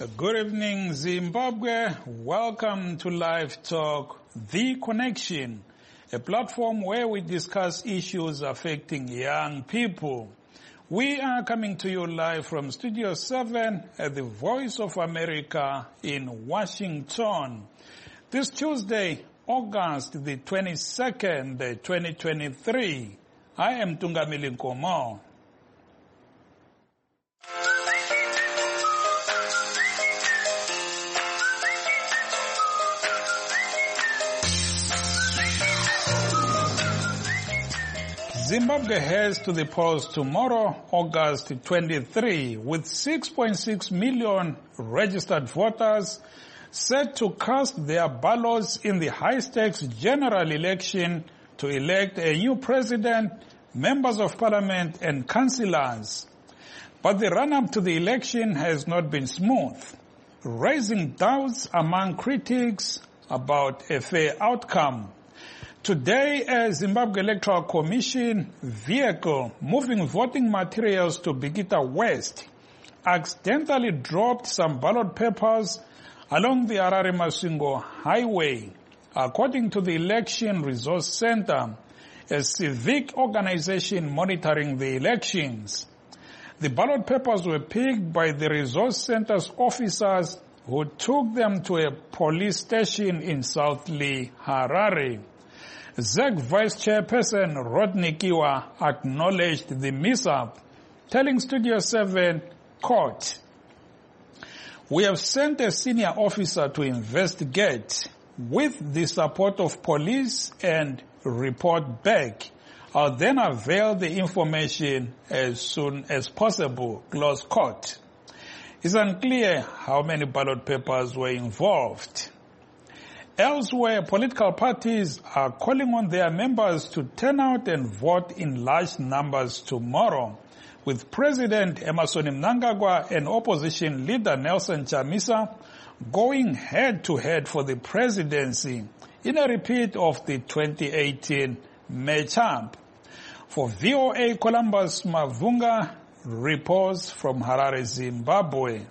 Good evening, Zimbabwe. Welcome to Live Talk, The Connection, a platform where we discuss issues affecting young people. We are coming to you live from Studio 7 at the Voice of America in Washington. This Tuesday, August the 22nd, 2023. I am Tungamili Nkomo. Zimbabwe heads to the polls tomorrow, August 23, with 6.6 million registered voters set to cast their ballots in the high-stakes general election to elect a new president, members of parliament, and councillors. But the run-up to the election has not been smooth, raising doubts among critics about a fair outcome. Today, a Zimbabwe Electoral Commission vehicle moving voting materials to Bikita West accidentally dropped some ballot papers along the Harare-Masvingo Highway. According to the Election Resource Center, a civic organization monitoring the elections. The ballot papers were picked by the Resource Center's officers who took them to a police station in South Lee, Harare. ZEC Vice Chairperson Rodney Kiwa acknowledged the mishap, telling Studio 7, quote, "We have sent a senior officer to investigate with the support of police and report back. I'll then avail the information as soon as possible," close quote. It's unclear how many ballot papers were involved. Elsewhere, political parties are calling on their members to turn out and vote in large numbers tomorrow, with President Emmerson Mnangagwa and opposition leader Nelson Chamisa going head-to-head for the presidency in a repeat of the 2018 matchup. For VOA Columbus Mavunga reports from Harare, Zimbabwe.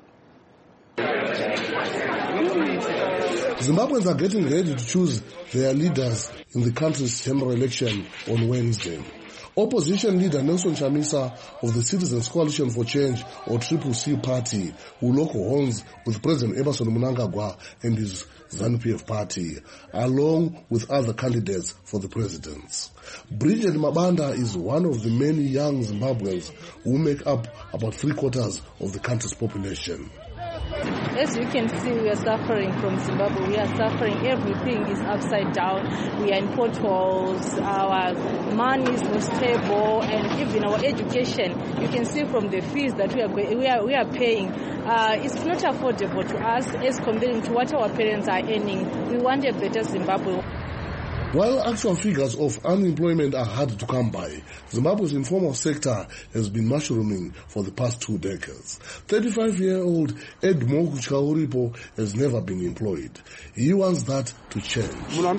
Zimbabweans are getting ready to choose their leaders in the country's general election on Wednesday. Opposition leader Nelson Chamisa of the Citizens Coalition for Change, or CCC party, will lock horns with President Emmerson Mnangagwa and his ZANU-PF party, along with other candidates for the presidency. Bridget Mabanda is one of the many young Zimbabweans who make up about 3/4 of the country's population. As you can see, we are suffering from Zimbabwe. We are suffering. Everything is upside down. We are in potholes. Our money is not stable, and even our education. You can see from the fees that we are paying. It's not affordable to us as compared to what our parents are earning. We want a better Zimbabwe. While actual figures of unemployment are hard to come by, Zimbabwe's informal sector has been mushrooming for the past 2 decades. 35-year-old Edmogu Chauripo has never been employed. He wants that to change.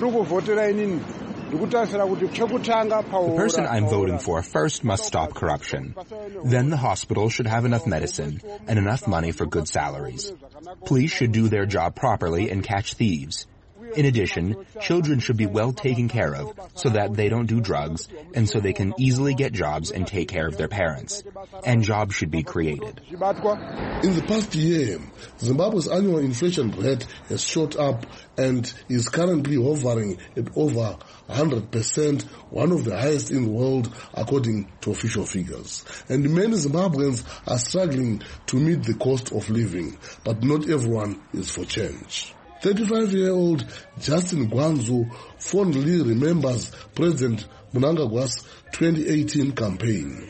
The person I'm voting for first must stop corruption. Then the hospital should have enough medicine and enough money for good salaries. Police should do their job properly and catch thieves. In addition, children should be well taken care of so that they don't do drugs and so they can easily get jobs and take care of their parents. And jobs should be created. In the past year, Zimbabwe's annual inflation rate has shot up and is currently hovering at over 100%, one of the highest in the world according to official figures. And many Zimbabweans are struggling to meet the cost of living, but not everyone is for change. 35-year-old Justin Gwanzu fondly remembers President Mnangagwa's 2018 campaign.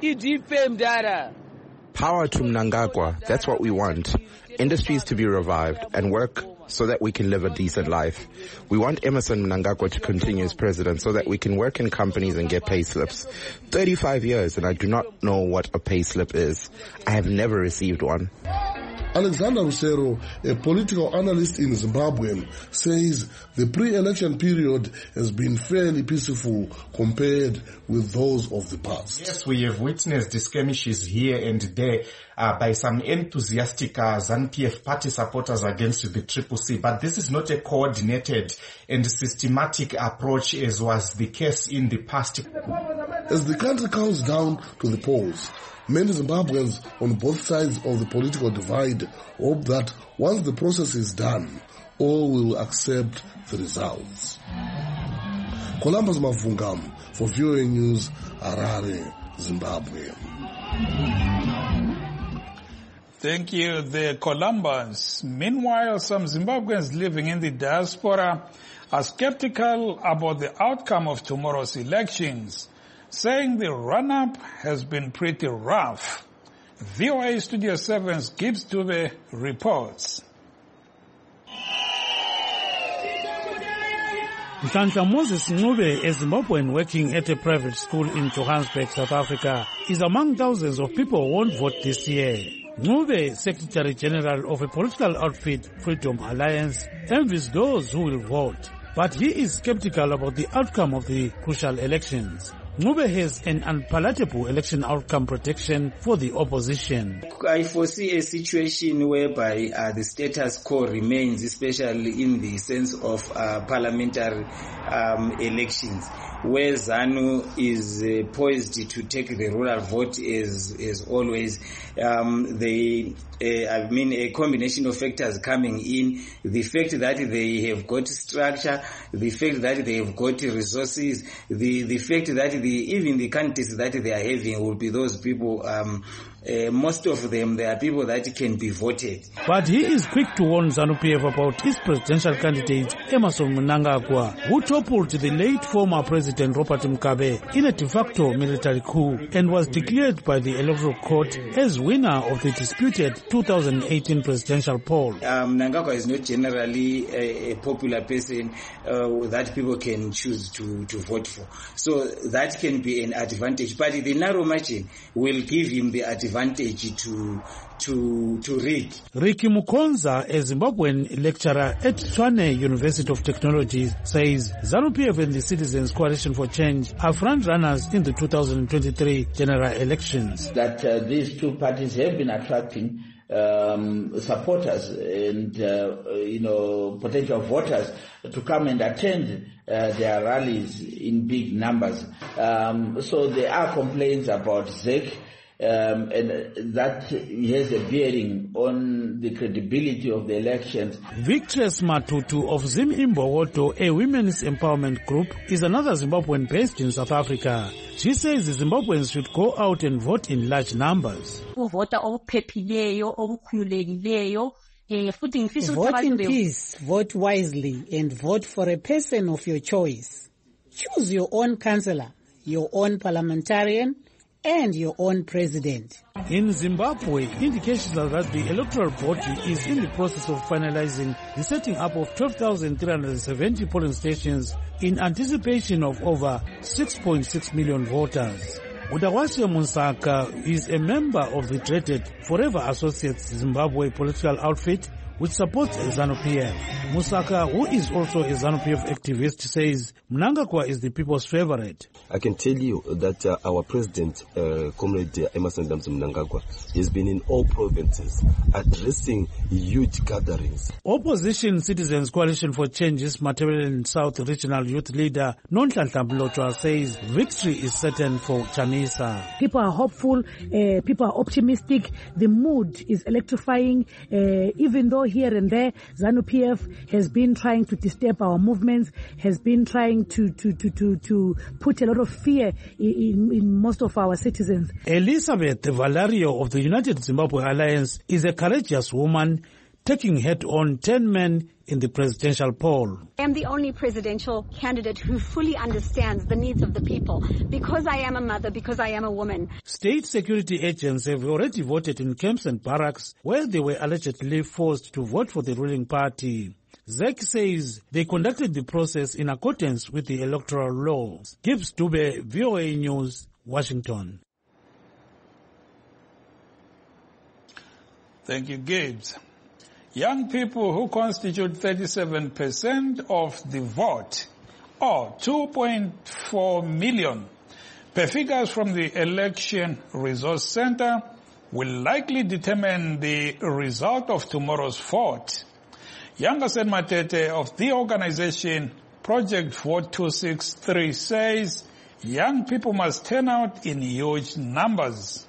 Power to Mnangagwa, that's what we want. Industries to be revived and work so that we can live a decent life. We want Emmerson Mnangagwa to continue as president so that we can work in companies and get pay slips. 35 years and I do not know what a pay slip is. I have never received one. Alexander Rusero, a political analyst in Zimbabwe, says the pre-election period has been fairly peaceful compared with those of the past. Yes, we have witnessed skirmishes here and there by some enthusiastic ZANU-PF party supporters against the CCC, but this is not a coordinated and systematic approach as was the case in the past. As the country counts down to the polls, many Zimbabweans on both sides of the political divide hope that once the process is done, all will accept the results. Columbus Mavungam for VOA News, Harare, Zimbabwe. Thank you, the Columbus. Meanwhile, some Zimbabweans living in the diaspora are skeptical about the outcome of tomorrow's elections, saying the run-up has been pretty rough. VOA Studio 7's Gibbs Dube reports. Mhlanhla Moses Ncube, a Zimbabwean working at a private school in Johannesburg, South Africa, is among thousands of people who won't vote this year. Ncube, Secretary General of a political outfit, Freedom Alliance, envies those who will vote, but he is skeptical about the outcome of the crucial elections. Ncube has an unpalatable election outcome protection for the opposition. I foresee a situation whereby the status quo remains, especially in the sense of parliamentary elections, where ZANU is poised to take the rural vote as always. A combination of factors coming in, the fact that they have got structure, the fact that they have got resources, the fact that even the candidates that they are having will be those people, most of them, they are people that can be voted. But he is quick to warn ZANU-PF about his presidential candidate, Emmerson Mnangagwa, who toppled the late former President Robert Mugabe in a de facto military coup and was declared by the Electoral Court as winner of the disputed 2018 presidential poll. Mnangagwa is not generally a popular person that people can choose to vote for. So that can be an advantage. But the narrow margin will give him the advantage to read. Ricky Mukonza, a Zimbabwean lecturer at Tshwane University of Technology, says ZANU-PF and the Citizens Coalition for Change are front runners in the 2023 general elections. That these two parties have been attracting supporters and potential voters to come and attend their rallies in big numbers. So there are complaints about ZEC. And that has a bearing on the credibility of the elections. Victress Matutu of Zim Imbowoto, a women's empowerment group, is another Zimbabwean based in South Africa. She says the Zimbabweans should go out and vote in large numbers. Vote in peace, vote wisely, and vote for a person of your choice. Choose your own councillor, your own parliamentarian, and your own president. In Zimbabwe, indications are that the electoral body is in the process of finalizing the setting up of 12,370 polling stations in anticipation of over 6.6 million voters. Udawashe Musaka is a member of the dreaded Forever Associates Zimbabwe political outfit, which supports ZANU-PF. Musaka, who is also a ZANU-PF activist, says Mnangagwa is the people's favorite. I can tell you that our president, Comrade Emmerson Mnangagwa, has been in all provinces addressing huge gatherings. Opposition Citizens Coalition for Change's Matabeleland South Regional Youth Leader Nonhlanhla Mlotshwa says victory is certain for Chamisa. People are hopeful, people are optimistic, the mood is electrifying, even though here and there ZANU-PF has been trying to disturb our movements, has been trying to put a lot of fear in most of our citizens. Elizabeth Valerio of the United Zimbabwe Alliance is a courageous woman taking head-on 10 men in the presidential poll. I am the only presidential candidate who fully understands the needs of the people because I am a mother, because I am a woman. State security agents have already voted in camps and barracks where they were allegedly forced to vote for the ruling party. ZEC says they conducted the process in accordance with the electoral laws. Gibbs Dube, VOA News, Washington. Thank you, Gibbs. Young people who constitute 37% of the vote, or 2.4 million, per figures from the Election Resource Center, will likely determine the result of tomorrow's vote. Yangasen Matete of the organization Project Vote 263 says young people must turn out in huge numbers.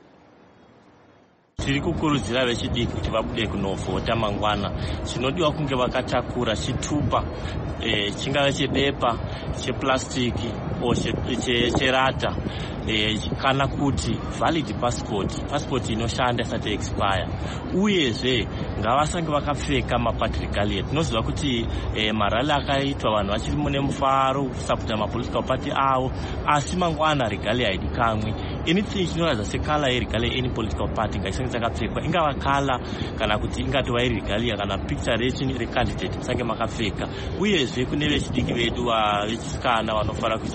Tiri kukurudzira vechidiki kuti vabude kunovhota mangwana. Chinodiwa kunge vakatakura chitupa chingava chebepa, cheplastiki o cherata, kana kuti valid passport inoshanda isati expire. Uyezve ngavasange vakapfeka mapatrigalia. Tinoziva kuti marali akaitwa vanhu vachiri mune mufaro kusapota mapolitical party avo, asi mangwana regalia haidikamwi. Anything chinoratidza sekala yeregalia any political party ngaisange dzakapfekwa, ingava kala kana kuti ingatova iri regalia kana picture recandidate musange makapfeka. Uyezve kune vechidiki vedu vechisikana vanofara kuisa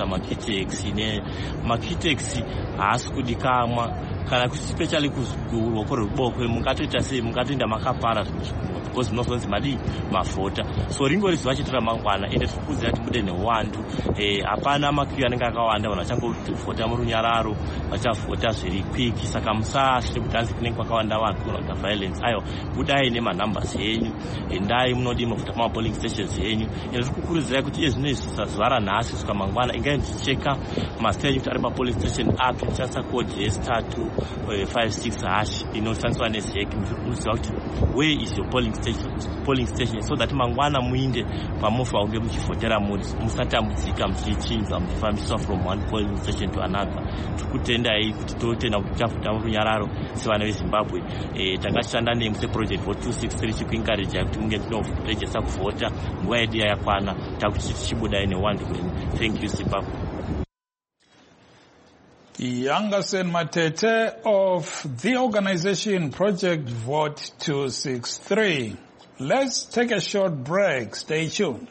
makitex haasi kudikamwa kana kuti especially kuruoko rwekuboshwe mungatoita sei, mungatoenda makapara because munozonzi madi mavhota. So ringori zuva chete ramangwana ende tirikuudzira kuti mude neuwandu. Hapana makwiri anenge akawanda, vanhu vachangovhota murunyararo, vachavhota zviri quick. Saka musasvike kuti hanzi kunenge kwakawanda vanhu kunoita violence. Aiwa, budai nemanumbers enyu, endai munodi muvhota kumapolling stations enyu. Ende tirikukurudzirai kuti iye zvino izvi zuva ranhasi kusvika mangwana ingai ndicheka masita enyu kuti ari papolling station api, tichanisa code S356# inoshandiswa nezek. Munoziva kuti where is your polling station so that mangwana muinde pamufa unge muchivhotera muri, musatambudzika muchichinjwa muchifambiswa from one polling station to another. Tikutendai kuti totenda kuti tichavhota murunyararo sevana veZimbabwe. Takashanda nemi seproject Vote 263 chikuencourage kuti munge tinorejesta kuvhota nguva yedu yakwana, takuti tichibudai newandu wenyu. Thank you, Zimbabwe. Yangasen Matete of the organization Project Vote 263. Let's take a short break. Stay tuned.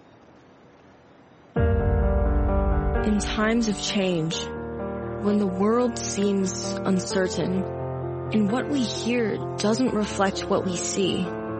In times of change, when the world seems uncertain and what we hear doesn't reflect what we see,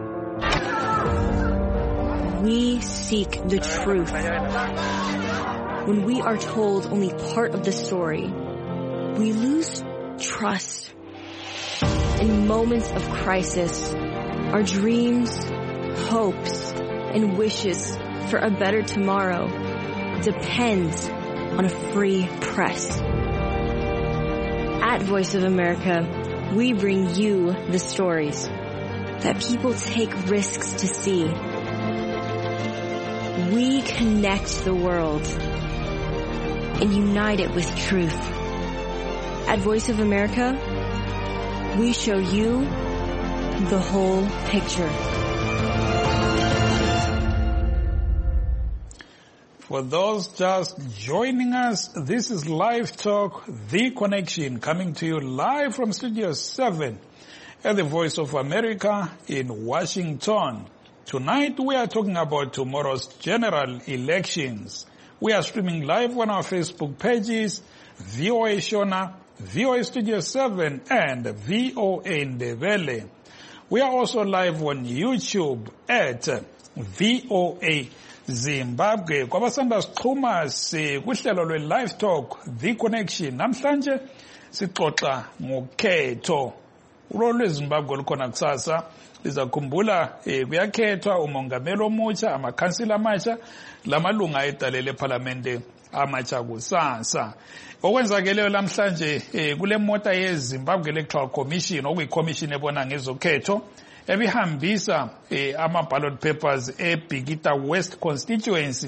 we seek the truth. When we are told only part of the story, we lose trust. In moments of crisis, our dreams, hopes, and wishes for a better tomorrow depends on a free press. At Voice of America, we bring you the stories that people take risks to see. We connect the world and unite it with truth. At Voice of America, we show you the whole picture. For those just joining us, this is Live Talk, The Connection, coming to you live from Studio 7 at the Voice of America in Washington. Tonight we are talking about tomorrow's general elections. We are streaming live on our Facebook pages, VOA Shona, VOA Studio 7, and VOA Ndebele. We are also live on YouTube at VOA Zimbabwe. Kwabasanda sichuma kuhlelo lwe-Live Talk, The Connection. Namhlanje sixoxa ngokhetho. Ulo lweZimbabwe lukhona kusasa. Lizakhumbula kuyakhethwa umongameli omutsha, amakhansila amatsha, lamalunga edalele eParliament amatsha kusasa. Okwenzakeleyo lamhlanje kule mota yeZimbabwe Electoral Commission, okuyiCommission ebona ngezokhetho, ebihambisa ama-ballot papers eBhikita West constituency.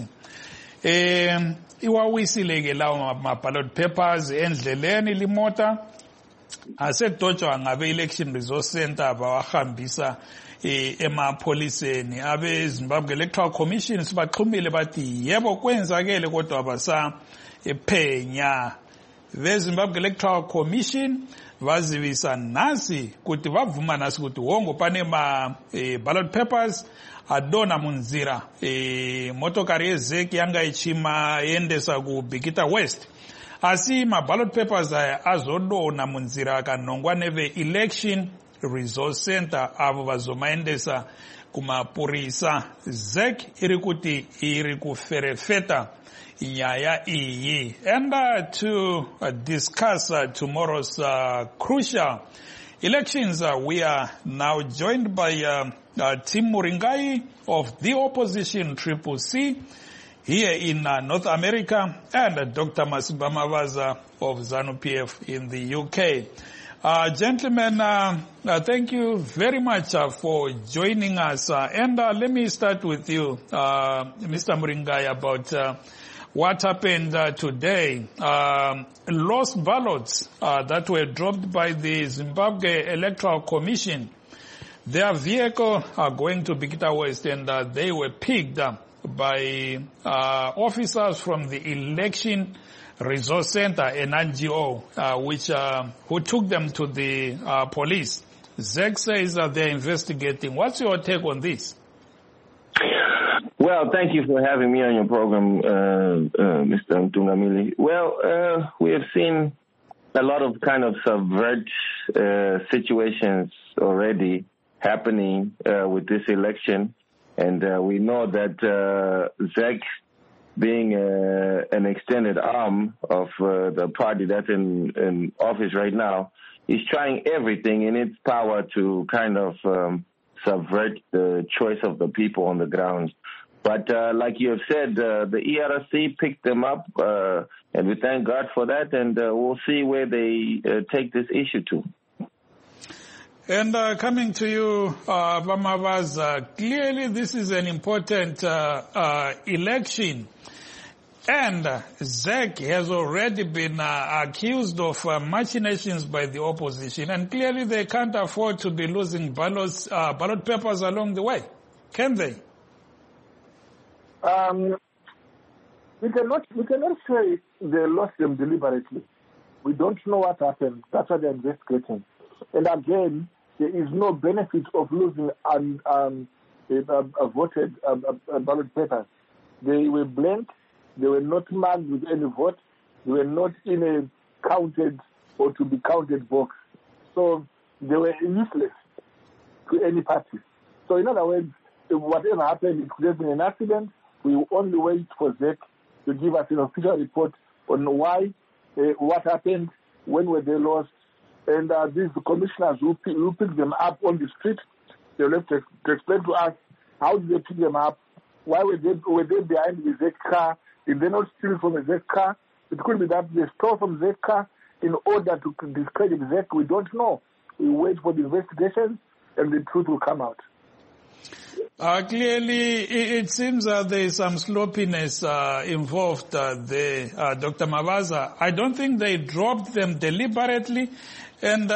Iwawisileke lawo ma-ballot papers endleleni limota, asedotshwa ngabe-Election Resource Center bawahambisa emapholiseni. Abe-Zimbabwe Electoral Commission sibaxhumile bathi yebo kwenzakele kodwa basaphenya. Ve-Zimbabwe Electoral Commission vazivisa nasi kuti vavuma nasi kuti hongo pane ballot papers adona munzira motokari yezeki yanga ichima yendesa kuBhikita West. Asi ma-ballot papers aya azodona munzira akanongwa neve-Election Resource Center avo vazomaendesa kumapurisa. ZEC iri kuti iri kuferefeta nyaya iyi. And to discuss tomorrow's crucial elections, we are now joined by Tim Muringai of the opposition CCC here in North America, and Dr. Masimba Mavaza of ZANU-PF in the UK. Gentlemen, thank you very much for joining us. And let me start with you, Mr. Muringai, about what happened today. Lost ballots that were dropped by the Zimbabwe Electoral Commission. Their vehicle are going to Bikita West, and they were picked by officers from the Election Resource Center, an NGO, who took them to the police. ZEC says that they're investigating. What's your take on this? Well, thank you for having me on your program, Mr. Mtungamili. Well, we have seen a lot of kind of subvert situations already happening with this election, and we know that ZEC, being an extended arm of the party that's in office right now, is trying everything in its power to kind of subvert the choice of the people on the ground. But like you have said, the ERC picked them up, and we thank God for that, and we'll see where they take this issue to. And coming to you, Mavaza, clearly this is an important election. And ZEC has already been accused of machinations by the opposition, and clearly they can't afford to be losing ballot papers along the way, can they? We cannot say they lost them deliberately. We don't know what happened. That's why they're investigating. And again, there is no benefit of losing voted ballot papers. They were blank. They were not marked with any vote. They were not in a counted or to be counted box. So they were useless to any party. So in other words, whatever happened, it could have been an accident. We will only wait for ZEC to give us an official report on why, what happened, when were they lost. And these commissioners who picked them up on the street, they will have to explain to us how did they pick them up, why were they behind the ZEC car. Did they not steal from a ZEC car? It could be that they stole from ZEC car in order to discredit ZEC. We don't know. We wait for the investigations and the truth will come out. Clearly, it seems that there is some sloppiness involved there, Dr. Mavaza. I don't think they dropped them deliberately, and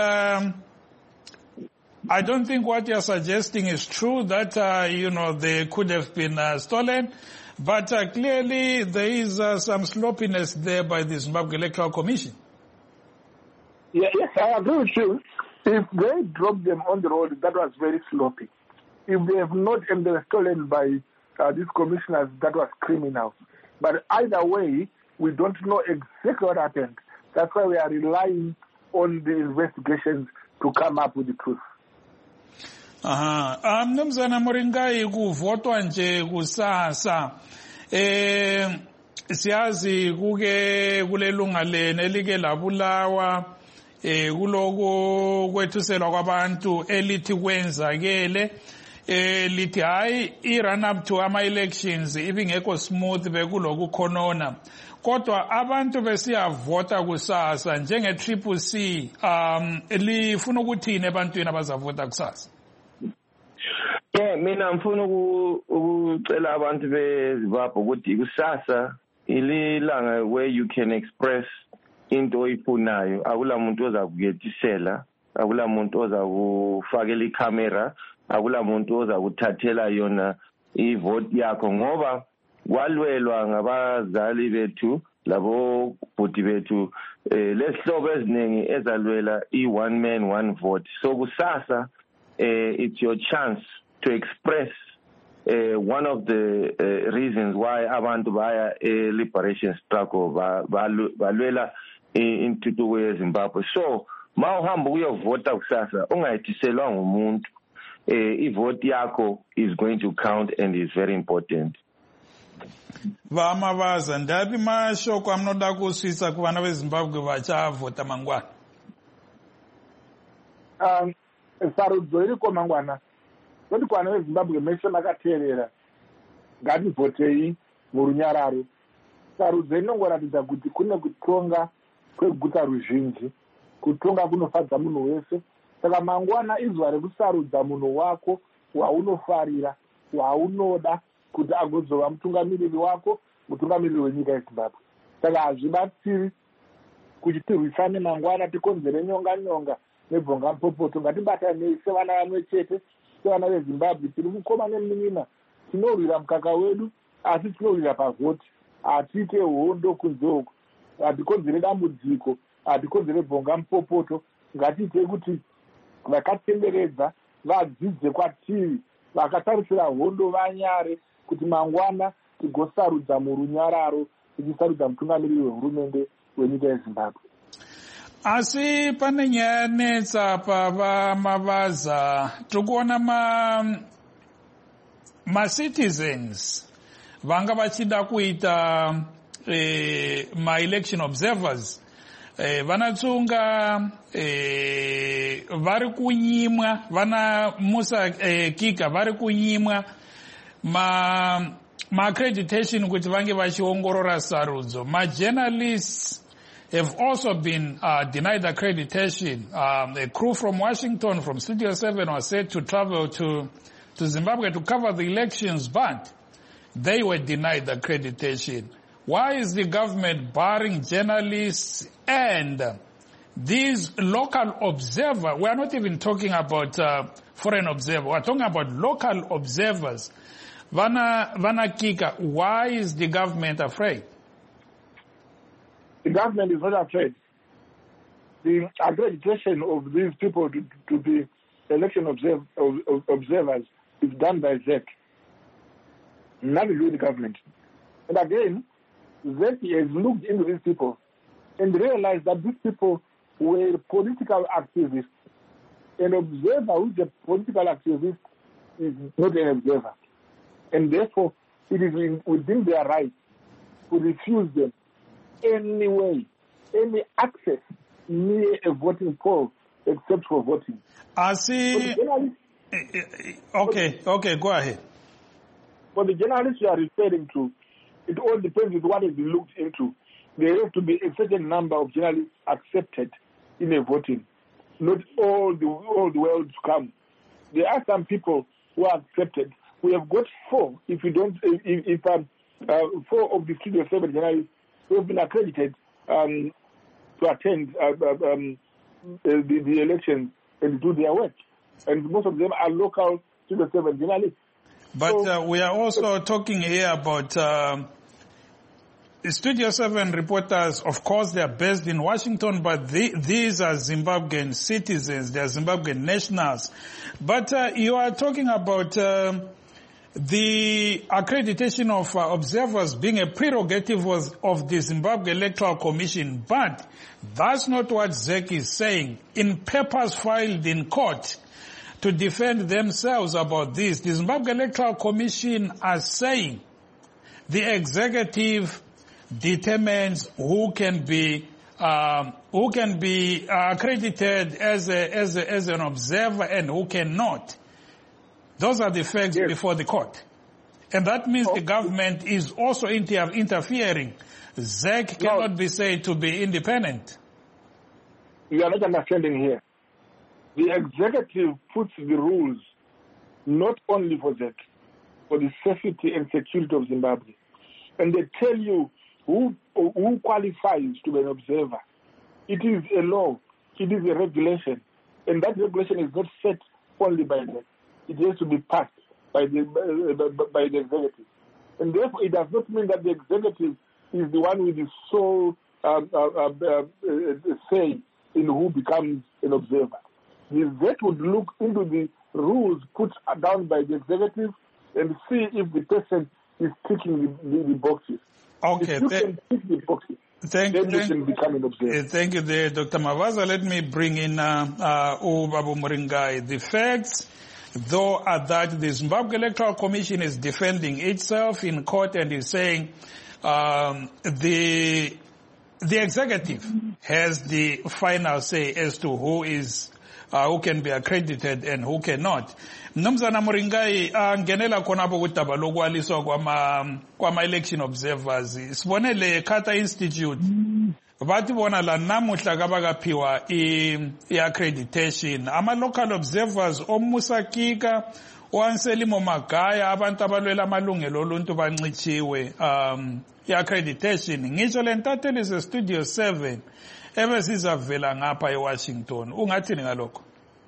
I don't think what you're suggesting is true, that, they could have been stolen. But clearly, there is some sloppiness there by the Zimbabwe Electoral Commission. Yes, I agree with you. If they dropped them on the road, that was very sloppy. If they have not and they were stolen by these commissioners, that was criminal. But either way, we don't know exactly what happened. That's why we are relying on the investigations to come up with the truth. Mnumzana Muringai, kuvotwa nje kusasa. Siyazi kule lunga lene elike labulawa kuloko kwethuselwa kwabantu elithi kwenzakele lithi hayi i-run up to ama-elections ibingekho smooth bekuloku khonona, kodwa abantu besiyavota kusasa njenge-CCC lifuna ukuthini ebantwini abazavota kusasa? Mina ngifuna ukucela abantu beZimbabwe ukuthi kusasa ililanga where you can express into oyifunayo. Akula muntu ozakugetisela, akula muntu ozakufakela ikamera, akula muntu ozakuthathela yona ivote yakho, ngoba kwalwelwa ngabazali bethu labo bhuti bethu lesihlobo eziningi ezalwela i-one man one vote. So kusasa it's your chance to express one of the reasons why abantu baya liberation struggle balwela intuthuko yeZimbabwe. So Mawuhamba uyovota kusasa ungayithiselwa ngumuntu. Ivote yakho is going to count and is very important. Vamavaza ndapi mashoko amunoda kusvitsa kuvana veZimbabwe vachavhota mangwana? Sarudzo iriko mangwana. Kuti kuvana veZimbabwe meshe makateerera ngativhotei murunyararo. Sarudzo inongoratidza kuti kune kutonga kweguta ruzhinji. Kutonga kunofadza munhu wese. Saka mangwana izuva rekusarudza munhu wako waunofarira, waunoda kuti agozova mutungamiriri wako, mutungamiriri wenyika yeZimbabwe. Saka hazvibatsiri kuti tirwisane mangwana tikonzere nyonga nebvonga mupopoto. Ngatibatanei sevana vamwe chete, sevana veZimbabwe tiri mukoma neminina. Tinorwira mukaka wedu, asi tinorwira pavhoti. Hatiite hondo kunze uko. Hatikonzere dambudziko, hatikonzere bvonga mupopoto. Ngatiite kuti vakatenderedza vadzidze kwatiri, vakatarisira hondo vanyare kuti mangwana tigosarudza murunyararo, tichisarudza mutungamiriri wehurumende wenyika yeZimbabwe. Asi pane nyaya yanetsa pavamavaza, tikuona ma-citizens vanga vachida kuita ma-election observers vanatsunga vari kunyimwa, vana Musa Kika vari kunyimwa ma-accreditation kuti vange vachiongorora sarudzo. Ma-journalists have also been denied accreditation. A crew from Washington, from Studio 7, was said to travel to Zimbabwe to cover the elections, but they were denied accreditation. Why is the government barring journalists and these local observers? We are not even talking about foreign observers. We are talking about local observers. Vana Kika, why is the government afraid? The government is not afraid. The accreditation of these people to be election observers is done by ZEC. Nothing to do with the government. And again, ZEC has looked into these people and realized that these people were political activists. An observer who is a political activist is not an observer. And therefore, it is within their rights to refuse them any way, any access near a voting poll except for voting. I see. Okay, go ahead. For the journalists you are referring to, it all depends on what has been looked into. There have to be a certain number of journalists accepted in a voting. Not all the world to come. There are some people who are accepted. We have got 4. If 4 of the Studio 7 journalists who have been accredited to attend the elections and do their work, and most of them are local Studio 7 journalists. But we are also talking here about Studio 7 reporters. Of course, they are based in Washington, but these are Zimbabwean citizens. They are Zimbabwean nationals. But you are talking about the accreditation of observers being a prerogative of the Zimbabwe Electoral Commission. But that's not what ZEC is saying. In papers filed in court to defend themselves about this, the Zimbabwe Electoral Commission are saying the executive determines who can be accredited as an observer and who cannot. Those are the facts before the court. And that means the government is also interfering. ZEC cannot be said to be independent. You are not understanding here. The executive puts the rules not only for ZEC, for the safety and security of Zimbabwe. And they tell you who qualifies to be an observer. It is a law. It is a regulation. And that regulation is not set only by ZEC. It has to be passed by the executive. And therefore, it does not mean that the executive is the one with the sole say in who becomes an observer. The ZEC would look into the rules put down by the executive and see if the person is ticking the boxes. Okay. If you can tick the boxes, then you can become an observer. Thank you there, Dr. Mavaza. Let me bring in Babu Muringai. The facts, though, are that the Zimbabwe Electoral Commission is defending itself in court and is saying the executive has the final say as to who can be accredited and who cannot. Mnumzana Muringai, ngenela khonapho kudaba lokwaliswa kwama-election observers. Sibonele Carter Institute, bathi bona la namuhla kabakaphiwa i-accreditation. Ama-local observers oMusa Kika, oAnselmo Magaya, abantu abalwela amalungelo oluntu bancitshiwe i-accreditation. Ngisho le ntatheli ze-Studio 7 ebesizavela ngapha eWashington. Ungathini ngalokho?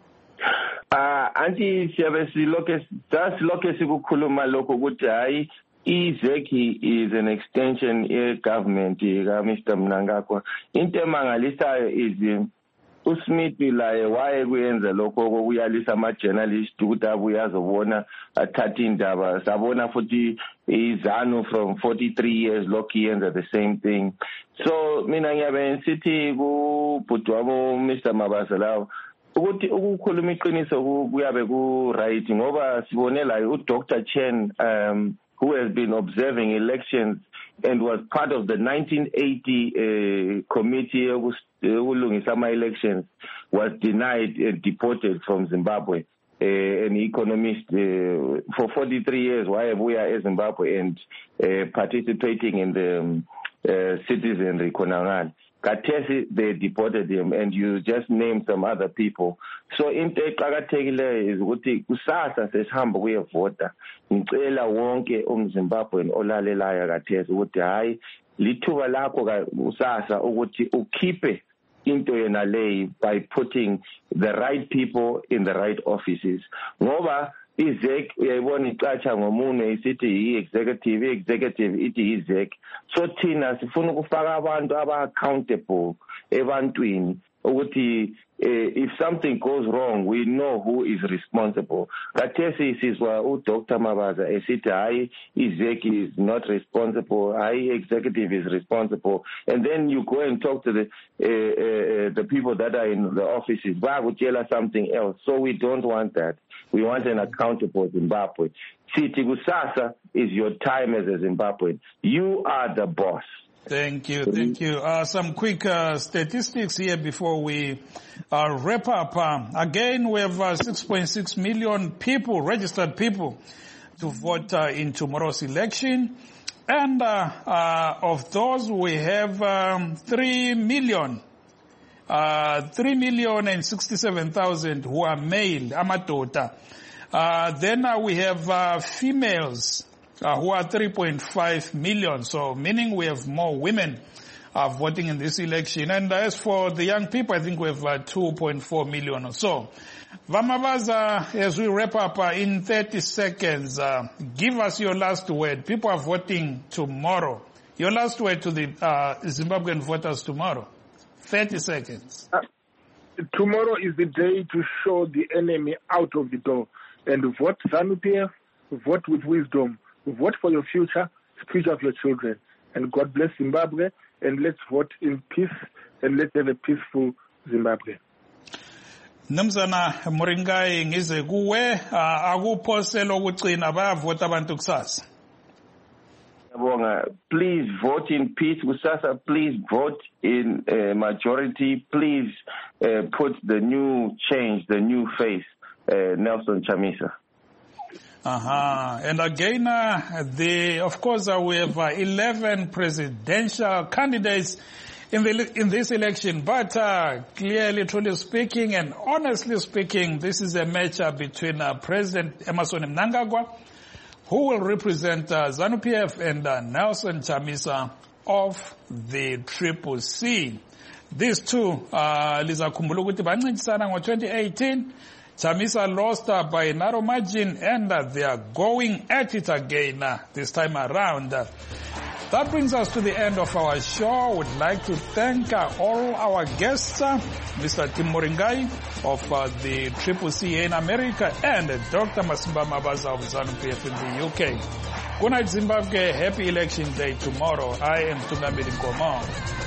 Anti siyabe silokhe sikukhuluma lokho ukuthi hayi iZeki is an extension government ka Mr. Mnangagwa. Into emangalisayo is uSmith laye waye kuyenza lokho kokuyalisa ama-journalist ukuthi abuye azobona athatha indaba. Sabona futhi iZanu from 43 years lokhu yenza the same thing. So mina ngiyabe ngithi kubhuti wabo Mr. Mavaza lawo ukuthi ukukhuluma iqiniso kuyabe ku-right ngoba sibone la uDr. Chen who has been observing elections and was part of the 1980 committee ukulungisa ama-elections, was denied and deported from Zimbabwe. An economist for 43 years wayebuya eZimbabwe and participating in the citizenry khonangale. Katesi, they deported him, and you just named some other people. So into eqakathekileyo is ukuthi kusasa sesihamba kuyevota. Ngicela wonke umZimbabwe olalelayo kathesi ukuthi hayi lithuba lakho kusasa ukuthi ukhiphe into yena leyi by putting the right people in the right offices. Ngoba iZek uyayibona icatsha ngomunwe isithi i-executive ithi iZek. So thina sifuna ukufaka abantu aba-accountable ebantwini ukuthi if something goes wrong, we know who is responsible. Kathesi sizwa uDr. Mavaza esithi hayi iZek is not responsible, hayi executive is responsible, and then you go and talk to the people that are in the offices, bayakutshela something else. So we don't want that. We want an accountable Zimbabwe. Sithi kusasa is your time as a Zimbabwean. You are the boss. Thank you. Some quick statistics here before we wrap up. Again, we have 6.6 million people, registered people, to vote in tomorrow's election. And of those, we have 3,067,000 who are male, amadota. Then we have females who are 3.5 million. So meaning we have more women voting in this election. And as for the young people, I think we have 2.4 million or so. Vamavaza, as we wrap up in 30 seconds, give us your last word. People are voting tomorrow. Your last word to the Zimbabwean voters tomorrow. 30 seconds. Tomorrow is the day to show the enemy out of the door. And vote ZANU-PF, vote with wisdom. Vote for your future of your children. And God bless Zimbabwe. And let's vote in peace. And let's have a peaceful Zimbabwe. Mnumzana Muringai ngize kuwe akuphosela ukugcina bayavota abantu kusasa. Please vote in peace. Kusasa, please vote in majority. Please put the new change, the new face, Nelson Chamisa. And again, of course, we have 11 presidential candidates in this election. But clearly, truly speaking, and honestly speaking, this is a matchup between President Emmerson Mnangagwa, who will represent ZANU-PF, and Nelson Chamisa of the CCC. These two, Liza Kumbulukuti bancintisana ngo-2018. Chamisa lost by a narrow margin, and they are going at it again this time around. That brings us to the end of our show. Would like to thank all our guests, Mr. Tim Muringai of the CCC in America, and Dr. Masimba Mavaza of ZANU-PF in the UK. Good night, Zimbabwe. Happy election day tomorrow. I am Tungamiri Nkomo.